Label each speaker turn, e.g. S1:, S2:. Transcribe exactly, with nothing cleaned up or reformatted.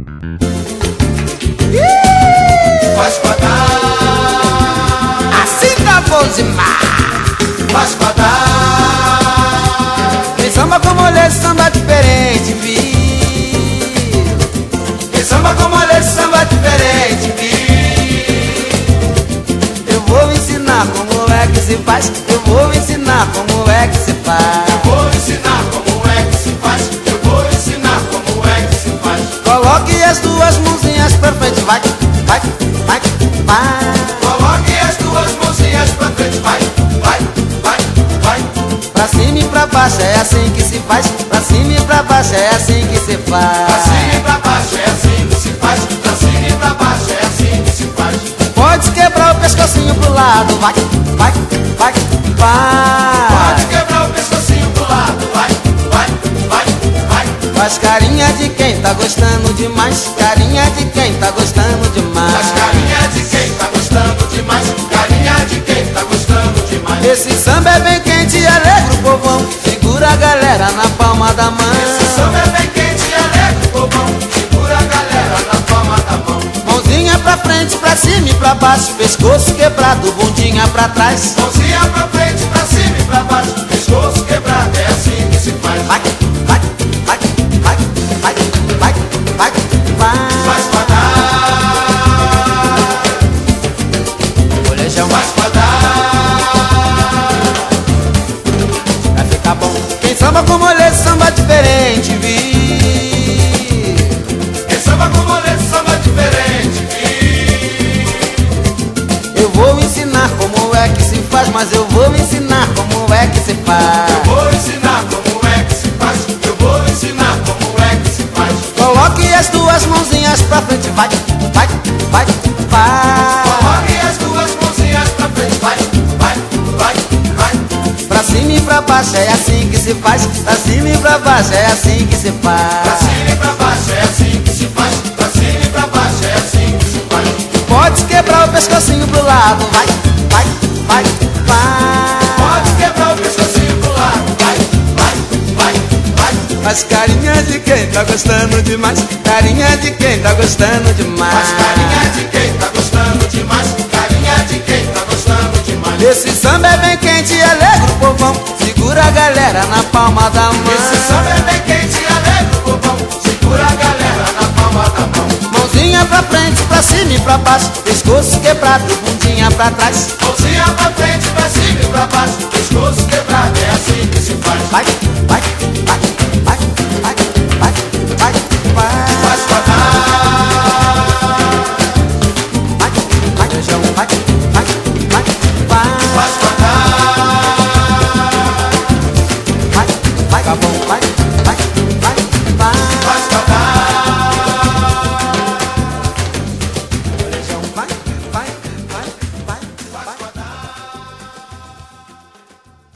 S1: Faz quadrar.
S2: Assim tá bom demais.
S1: Faz quadrar.
S2: Tem samba com mulher, samba diferente, viu?
S1: Tem samba com mulher, samba diferente, viu?
S2: Eu vou ensinar como é que se faz. Eu vou ensinar como é que se faz.
S1: Eu vou ensinar como é que se faz. Eu vou ensinar como é que se faz.
S2: Coloque as duas mãozinhas pra frente, vai, vai, vai, vai.
S1: Coloque as duas mãozinhas pra frente, vai, vai, vai, vai.
S2: Pra cima e pra baixo é assim que se faz. Pra cima e pra baixo é assim que se faz.
S1: Pra cima e pra baixo é assim que se faz. Pra cima e pra baixo é assim que se faz.
S2: Pode quebrar o pescocinho pro lado, vai, vai, vai, vai.
S1: Pode quebrar o pescocinho pro lado, vai, vai, vai, vai.
S2: Faz carinha de quem tá gostando demais. Carinha de quem tá gostando demais.
S1: Faz carinha de quem tá gostando demais. Carinha de quem tá gostando demais.
S2: Esse samba é bem quente e alegra o povão. Segura a galera na palma da mão.
S1: Esse samba é bem quente e alegra o povão. Segura a galera na palma da mão.
S2: Mãozinha pra frente, pra cima e pra baixo. Pescoço quebrado, bundinha pra trás.
S1: Mãozinha pra frente, pra cima e pra baixo. Pescoço quebrado, é assim que se faz.
S2: Vai, vai, vai, vai, vai, vai, vai, vai.
S1: Faz quadrar.
S2: Molejão,
S1: Faz quadrar.
S2: vai ficar bom. Quem samba com molê, samba diferente, viu?
S1: Quem samba com molê, samba diferente, viu?
S2: Eu vou ensinar como é que se faz, mas eu vou ensinar como é que se faz.
S1: Eu vou ensinar como é que se faz. Eu vou ensinar como é que se faz.
S2: Coloque as duas mãozinhas pra frente, vai, vai, vai, vai.
S1: Coloque as duas mãozinhas pra frente, vai, vai, vai, vai.
S2: Pra cima e pra baixo é assim que se faz. Pra cima e pra baixo é assim que se
S1: Pra
S2: faz.
S1: cima e pra baixo é assim que se faz. Pra cima e pra baixo é assim que se faz.
S2: Pode quebrar o pescocinho pro lado, vai, vai, vai, vai.
S1: Pode quebrar o pescocinho pro lado, vai, vai, vai, vai.
S2: Faz carinha de quem tá gostando demais. Carinha de quem tá gostando demais.
S1: Faz carinha de quem tá gostando demais. Carinha de quem tá gostando demais.
S2: Esse samba é bem quente e alegra o povão. Segura a galera na palma da mão.
S1: Esse samba é bem quente e alegre o povão. Segura a galera na palma da mão.
S2: Mãozinha pra frente, pra cima e pra baixo. Pescoço quebrado, bundinha pra trás.
S1: Mãozinha pra frente, pra cima e pra baixo. Pescoço quebrado, é assim que se faz.
S2: Vai, vai, vai, vai, vai, vai, vai, vai.
S1: Faz quadrar.
S2: Vai, vai, beijão, vai, vai, vai, vai.
S1: Faz quadrar.
S2: Vai, vai, tá bom, vai, vai, vai, vai.
S1: Faz quadrar.